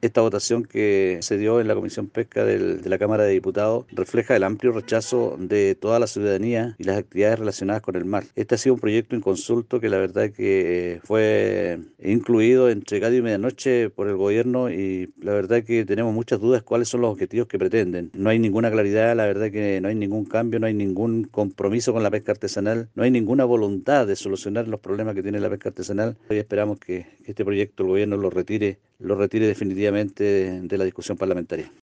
Esta votación que se dio en la Comisión Pesca de la Cámara de Diputados refleja el amplio rechazo de toda la ciudadanía y las actividades relacionadas con el mar. Este ha sido un proyecto inconsulto que la verdad que fue incluido entre gallo y medianoche por el gobierno y la verdad que tenemos muchas dudas cuáles son los objetivos que pretenden. No hay ninguna claridad, la verdad que no hay ningún cambio, no hay ningún compromiso con la pesca artesanal, no hay ninguna voluntad de solucionar los problemas que tiene la pesca artesanal. Hoy esperamos que este proyecto el gobierno lo retire definitivamente de la discusión parlamentaria.